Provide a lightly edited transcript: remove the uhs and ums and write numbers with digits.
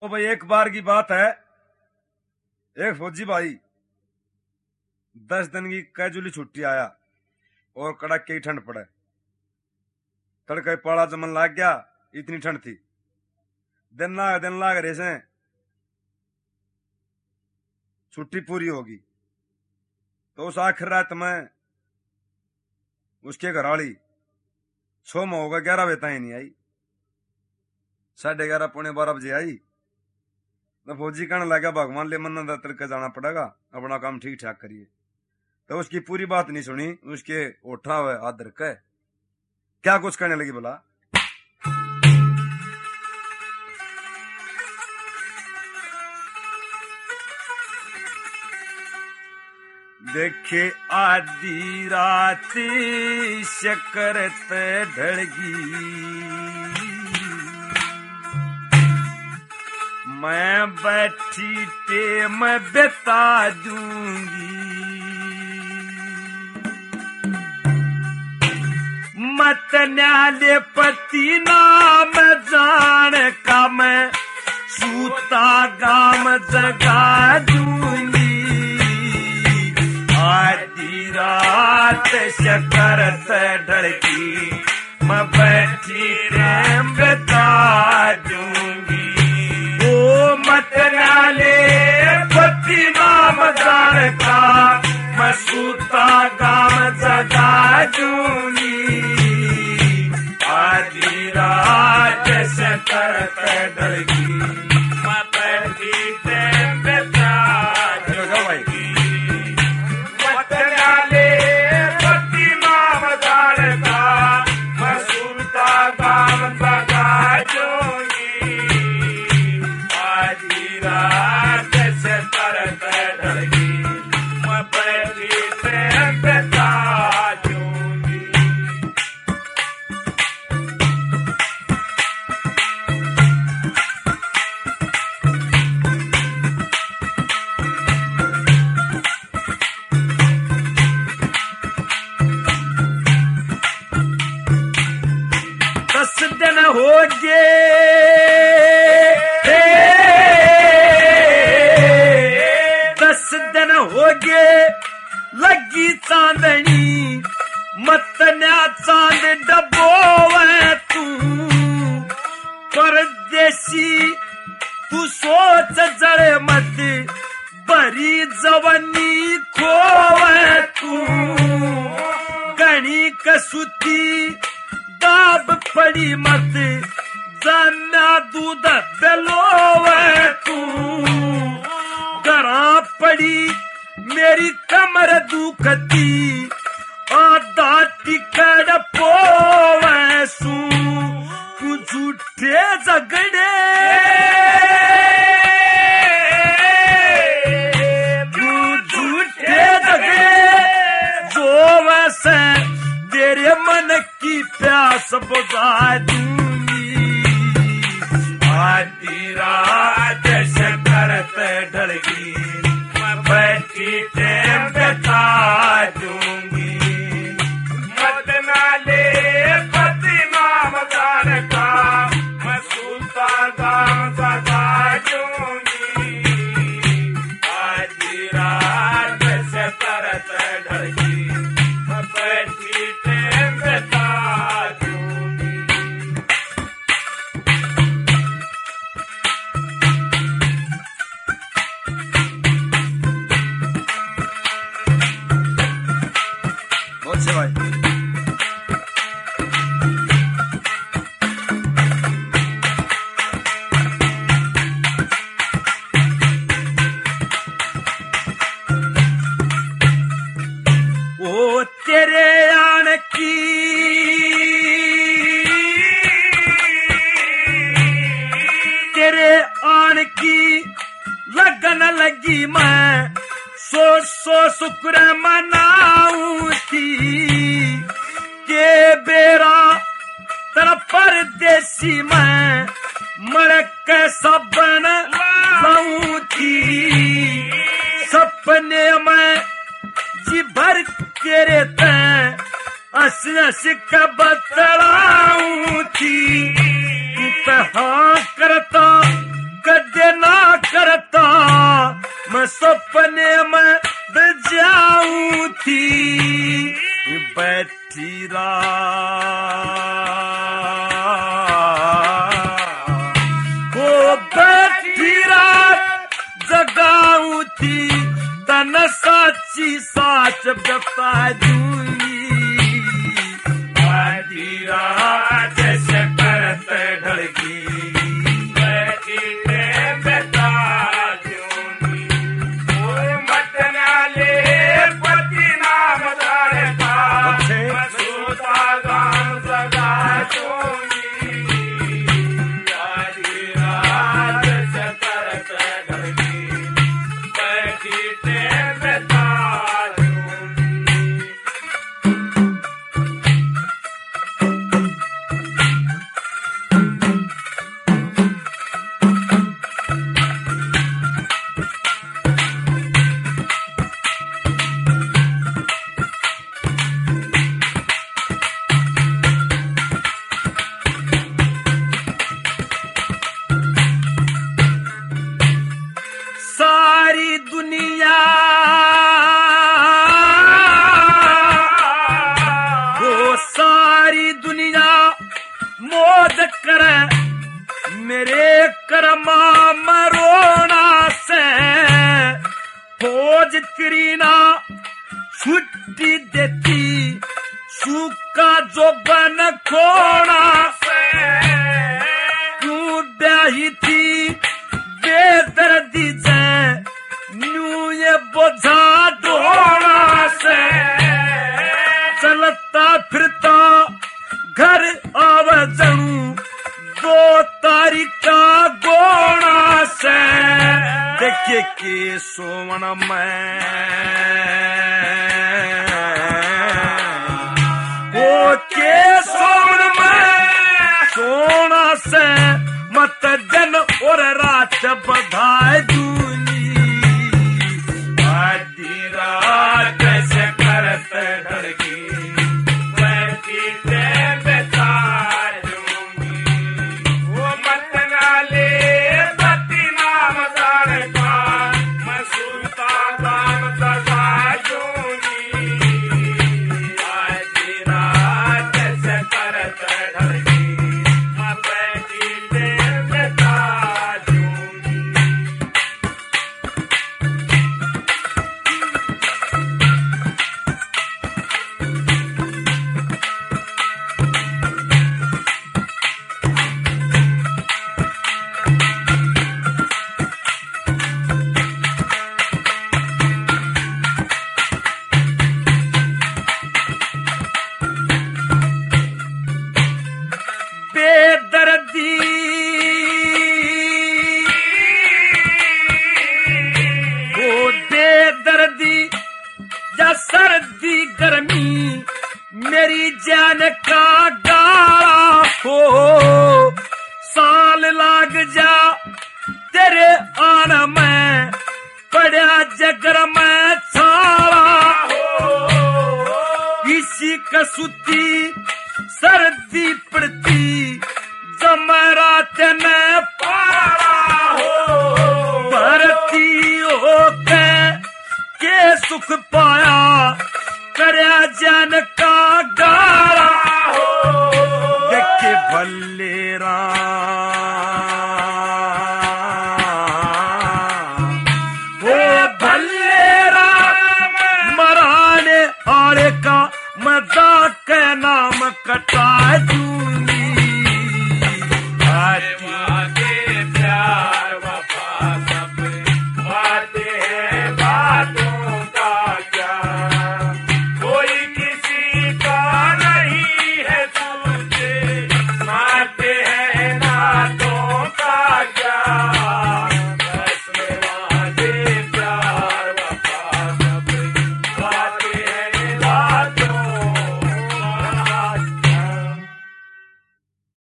तो भाई एक बार की बात है, एक फौजी भाई 10 दिन की कैजुअली छुट्टी आया और कड़क की ठंड पड़े। तड़के पाला जमन लाग गया, इतनी ठंड थी। दिन लाग रहे से छुट्टी पूरी होगी। तो उस आखिर रात में उसके घरवाली 6 में होगा 11 बजे तक नहीं आई। 11:30 पौने 12 बजे आई। तो फौजी कहने लगा भगवान ले मन्ना तड़के जाना पड़ेगा, अपना काम ठीक ठाक करिए। तो उसकी पूरी बात नहीं सुनी, उसके ओठा हुए हाथ धर के क्या कुछ कहने लगी बोला, देखे आधी रात शकरत ढलगी, मैं बैठी टेम बिता दूंगी। मत न्याले पति नाम जान का मैं सूता गाम जगा दूंगी। आधी रात शकरत ढलगी, मैं बैठी टेम बिता दूंगी। मत नाले पति नाम जान का मैं सूता गाम जगा दूंगी। आधी रात से करत डलगी, मैं बैठी टेम बिता दूंगी। मत नाले पति नाम जान का मैं सूता गाम जगा दूंगी। रात से तरत ढलगी, मैं बैठी टेम बिता दूंगी। दस दिन हो गए, 10 दिन हो गए लगी चांदनी, मत न्या चांद डबोवे तू। परदेसी तू सोच जड़े मत बरी जवानी खोवे तू। गणी कसुती दाब पड़ी मत जाना दूध बेलोवे तू। करा पड़ी मेरी कमर दुखती, आधा टिकड़ पोवैसू। कुछ झूठे झगड़े जो वैसे तेरे मन की प्यास बुझा दूंगी। आधी रात से करत ढलगी, मैं बैठी टेम बिता दूंगी। मत नाले पति नाम जान का मैं सूता गाम जगा दूंगी। आधी रात से करत ढलगी, मैं बैठी टेम बिता दूंगी। बहुत से भाई वो तेरे आन की लगन लगी, मैं सो शुक्र मनाऊं थी के बेरा तेरा परदेसी मैं मड़क सबन लाऊं थी। सपने में जी भर तेरे तैं हंस हंस के बतलाऊं थी। तू पे हाँ करता कदे सपने में जाऊं थी बैठी रात, वो बैठी रात जगाऊं थी तन साची साच बता दूंगी। आधी रात जैसे करत ढलगी बैठी बता दूंगी। वो मत नाले पति नाम दारे का मसूता गाम सगा दूंगी। आधी रात जैसे करत ढलगी बैठी बता दूंगी। सारी दुनिया वो सारी दुनिया मौज करे मेरे कर्मा मरोना से। फौज त्रीना छुट्टी देती सूखा जो बन खोना से। क्यों ब्याही थी बेदर्दी से न्यू ये बोझा ढोना से। चलता फिरता घर आव जाऊं 2 तारीख का गोना से। देखे के सोवन में वो के सोवन में सोना से मत जन और रात बधाई दूंगी। आधी रात से करत ढलगी बैठी बता दूंगी। वो मत नाले पति नाम दारे का मसूता गाम सगा दूंगी। आधी रात से करत ढलगी बैठी बता दूंगी। बेदर्दी वो बेदर्दी या सर्दी गर्मी मेरी जान का गाला हो। साल लाग जा तेरे आन में पड़ा जगर में छाला हो। इसी कसूती सर्दी पड़ती जमरात ने पारा हो। भरती होके के सुख पाया करया जन का गारा हो। देखे भले राम वो भले राम मराने आड़े का मजाक के नाम कटा दूं।